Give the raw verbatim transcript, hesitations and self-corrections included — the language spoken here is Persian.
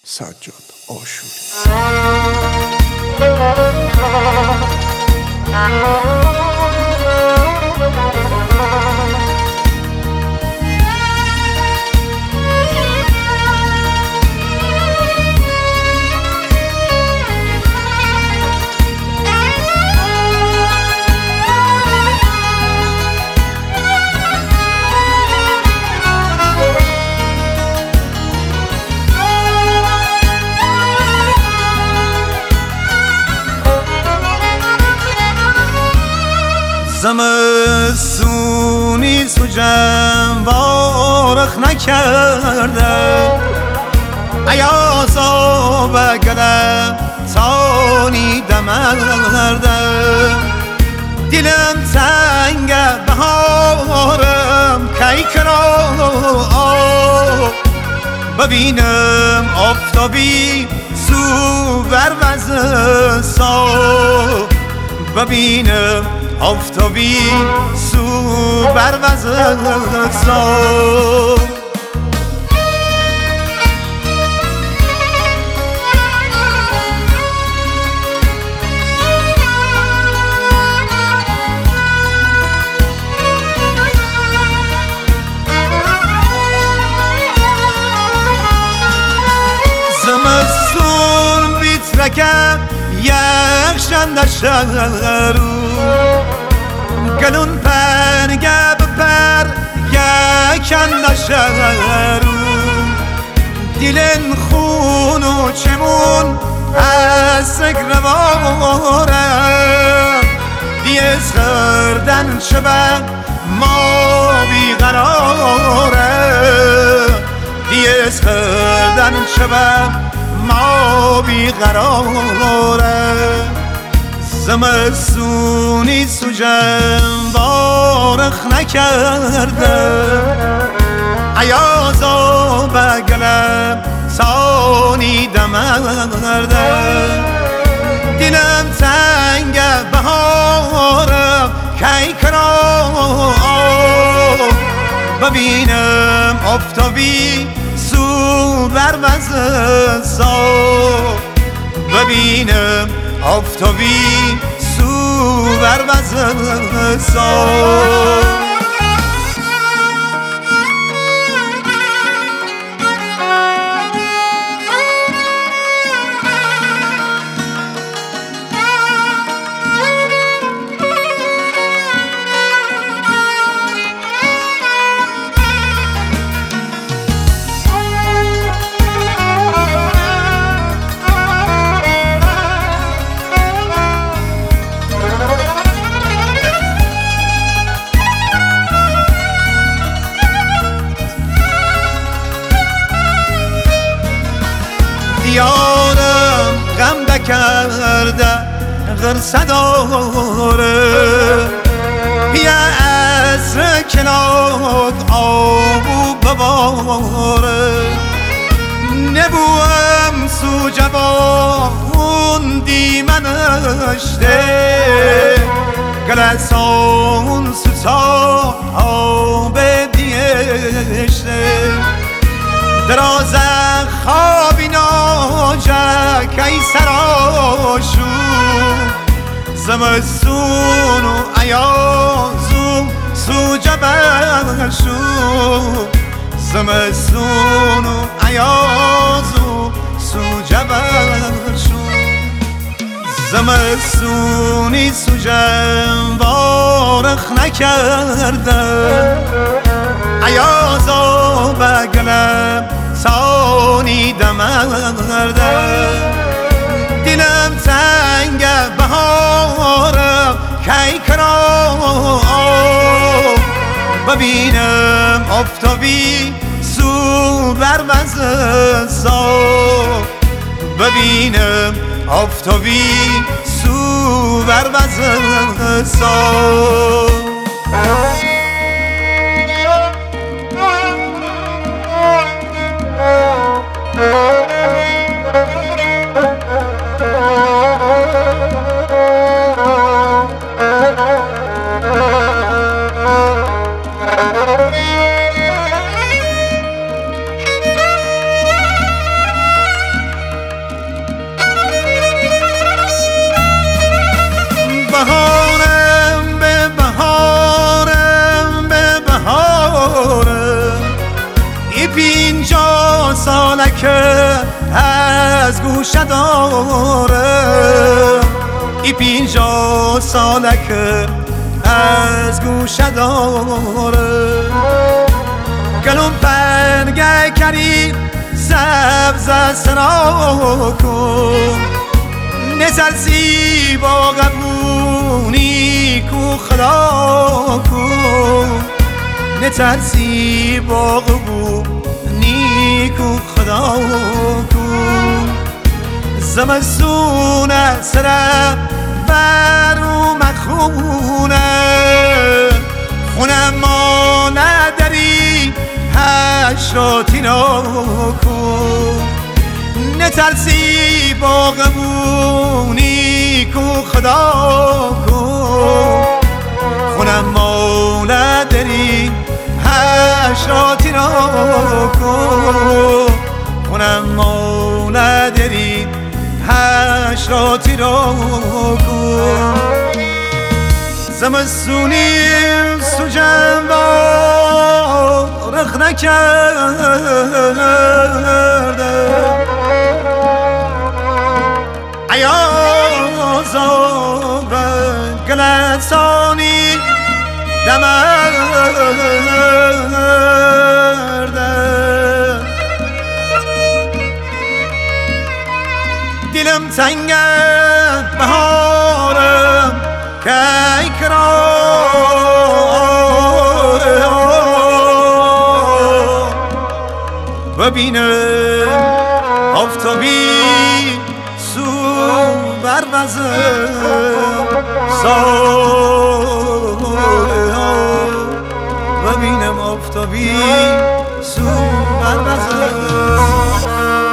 سجاد آشوری. زمستونی سوجم وارخ نکرده ایازا بگلم تانی دمرده دلم تنگه بهارم کی کنار ببینم آفتابی سو بر وزستان ببینم آفتابی سو بر وزستان زمستون بیترکم یخشن در شهرو گلون پرگه بپر یکن در شهرو دیلن خون و چمون از سگرواره دیز خردن شبه ما بیقراره دیز خردن شبه ما بیقراره زمستونی سوجم وارخ نکرده ایازا بگلم سانی دمرده دلم تنگه بهارم کی کنار ببینم آفتابی سو بر وزستان ببینم آفتابی سو بر وزستان یارم غم دکرده غرصه داره بیا از کنات آبو بباره نبوم سو جوان دیمنشته گلسان سوتا آب دیشته دراز خوابی ناجک ای سراشو زمستون و ایازو سو جبرشو زمستون و ایازو سو جبرشو زمستونی سوجم وارخ نکرده ایازا بگلم سانی دمرده دلم تنگه بهارم کی کنار ببینم آفتابی سو بر وزستان ببینم آفتابی سو بر وزستان که از گوشه داره ای پینجا ساله که از گوشه داره گلوم پنگه کری سبز سرا کن نترسی با قبونی کو خدا کن نترسی با قبونی کو خدا کن زمستون سرم برو مخونه خونم ما نداری هشراتی را کن نترسی با غمونی کو خدا کن خونم ما نداری هشراتی را کن خونم ما نداری هشراتی را کن زمستونی سوجم با رخ نکرده ایازا و گلستانی دمرده دلم تنگه بهارم که ببینم آفتابی سو بر وزم ببینم آفتابی سو بر وزم